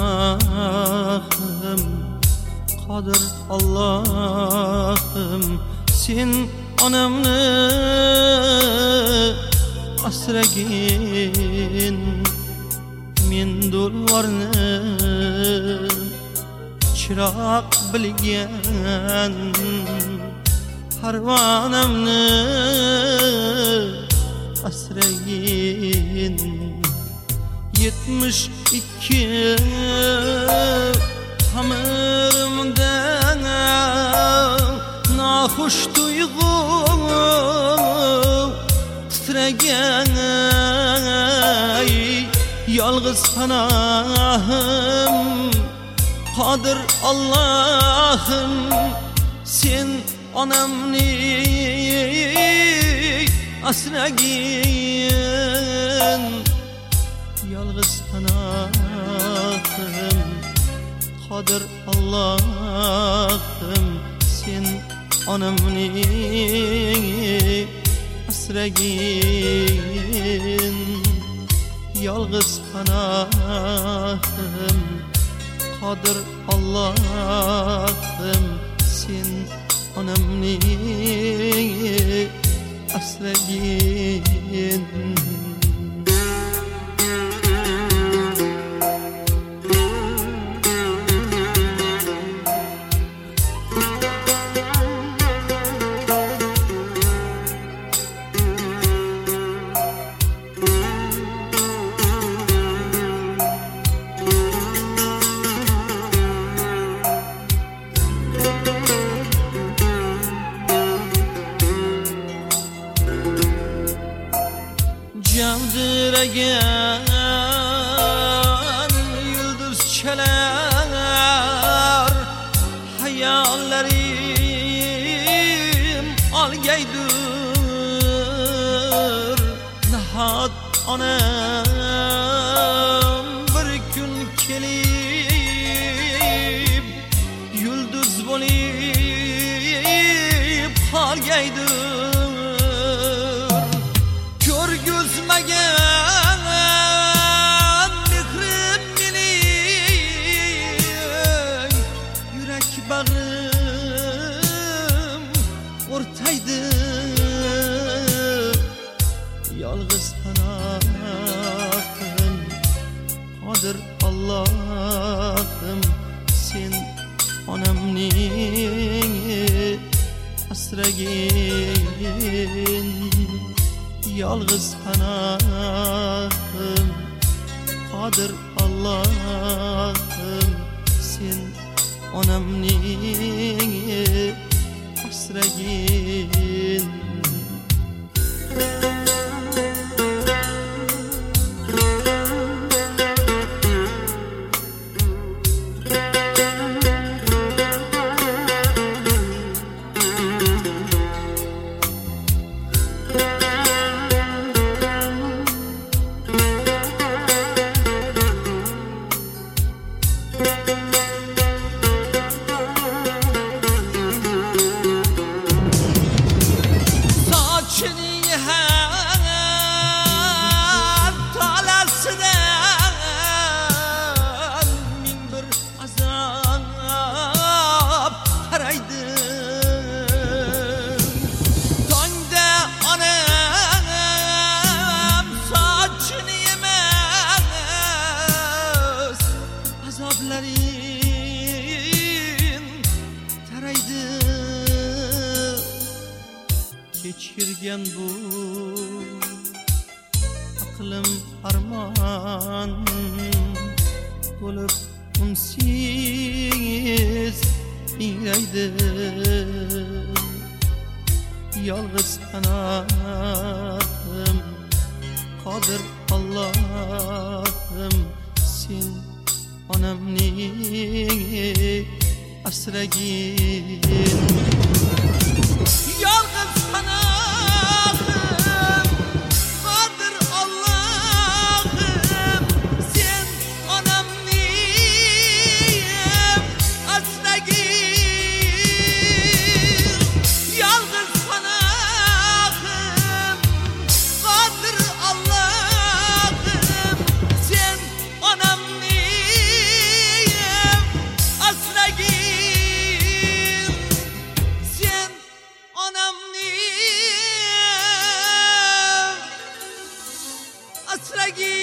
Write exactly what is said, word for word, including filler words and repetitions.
Panohım Kadir Allah'ım sen onamni asragin men do'lvarni chiroq bilgan harvonamni asragin yetmish ikki hamirimdan naxush tuyg'u titragan yolg'iz panohim Qodir Allohim sen onamni asragin yolg'iz panohim Qodir Allohim sen onamni asragin yolg'iz panohim Qodir Allohim sen onamni asragin Javdiragan yulduzchalar hayollarim olgaydir nahot onam bir kun kelib yulduz bo'lib qolgaydir ko'rgizmagan mehrim mening yurak bag'rim o'rtaydi yolg'iz panohim Qodir Allohim sen onamni asragin yolg'iz panohim Qodir Allohim sen onamni asragin kechirgan bu aqlim armon to'lib unsiz ingraydi yolg'iz panohim Qodir Allohim sen onamni asragin yolg'iz panohim Qodir Allohim sen onamni asragin yolg'iz panohim Qodir Allohim sen onamni boshlagin